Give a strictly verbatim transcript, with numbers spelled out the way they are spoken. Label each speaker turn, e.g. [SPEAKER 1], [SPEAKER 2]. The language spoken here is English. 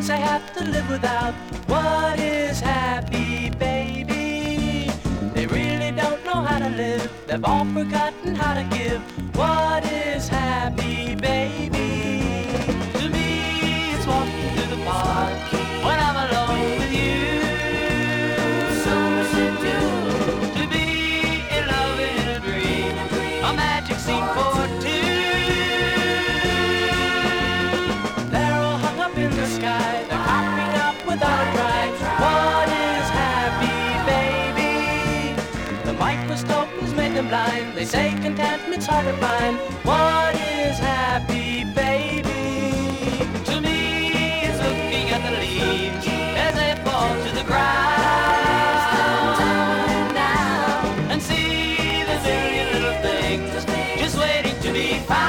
[SPEAKER 1] things they have to live without. What is happy, baby? They really don't know how to live. They've all forgotten how to give. What is happy, baby? To me, it's walking through the park when I'm alone with you. So much to do. To be in love in a dream, a magic scene for two. They're all hung up in the sky. They're copied up without a try. What is happy, baby? The microscope has made them blind. They say contentment's hard to find. What is happy, baby? To me, it's looking at the leaves as they fall to the ground now and see the million little things just waiting to be found.